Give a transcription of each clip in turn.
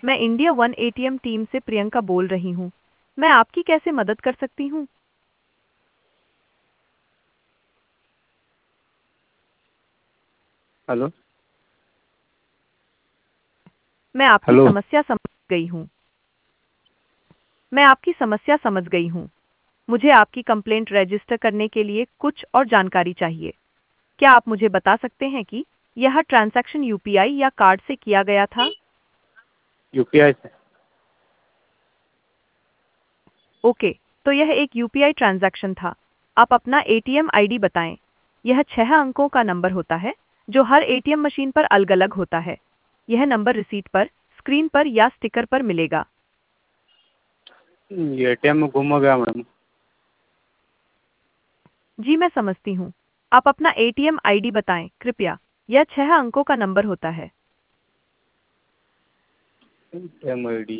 मैं India one ATM team से प्रियंका बोल रही हूँ। मैं आपकी कैसे मदद कर सकती हूँ? हेलो। मैं आपकी हेलो। समस्या समझ गई हूँ। मैं आपकी समस्या समझ गई हूँ। मुझे आपकी कंप्लेंट रजिस्टर करने के लिए कुछ और जानकारी चाहिए। क्या आप मुझे बता सकते हैं कि यह ट्रांजैक्शन यूपीआई या कार्ड से किया गया था? यूपीआई से। ओके, तो यह एक यूपीआई ट्रांजैक्शन था। आप अपना एटीएम आईडी बताएं। यह 6 अंकों का नंबर होता है जो हर एटीएम मशीन पर अलग-अलग होता है। यह नंबर रिसीट पर, स्क्रीन पर या स्टिकर पर मिलेगा। एटीएम में गुम हो गया मैडम। जी मैं समझती हूँ। आप अपना एटीएम आईडी बताएं कृपया। यह 6 अंकों का नंबर होता है। ATM ID.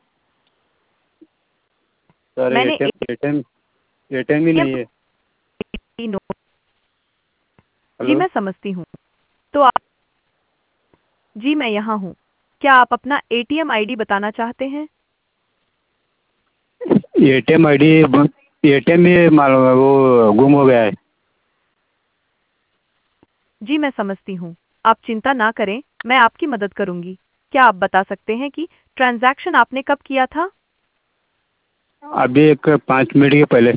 सर मैंने एटीएम एटीएम एटीएम ही एटीएम नहीं है। नोट। जी हेलो। मैं समझती हूँ। तो आप जी मैं यहाँ हूँ। क्या आप अपना एटीएम आईडी बताना चाहते हैं? एटीएम आईडी एटीएम ही मालूम है, वो गुम हो गया है। जी मैं समझती हूँ। आप चिंता ना करें, मैं आपकी मदद करूंगी। क्या आप बता सकते हैं कि ट्रांजैक्शन आपने कब किया था? अभी एक 5 मिनट के पहले।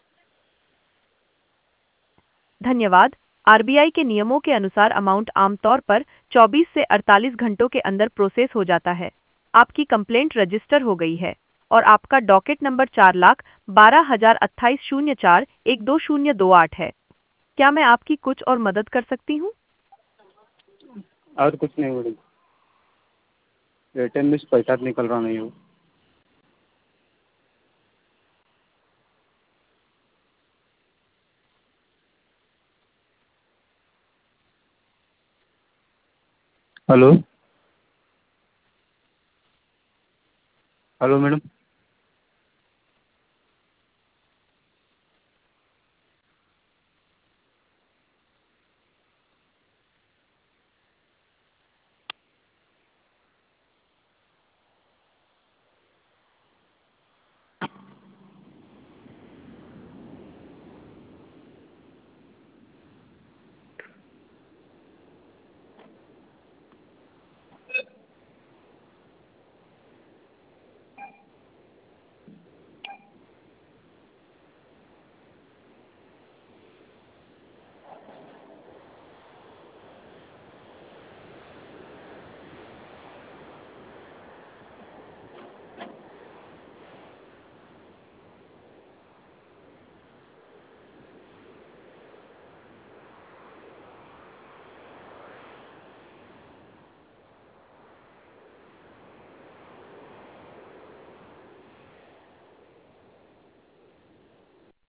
धन्यवाद। आरबीआई के नियमों के अनुसार अमाउंट आमतौर पर 24 से 48 घंटों के अंदर प्रोसेस हो जाता है। आपकी कंप्लेंट रजिस्टर हो गई है और आपका डॉकेट नंबर 4,12,28,04,12028 है। क्या मैं आपकी कुछ और मदद कर सकती हूँ? और कुछ नहीं मैडम। एटीएम में से पैसा निकल रहा नहीं हो। हेलो। Hello madam.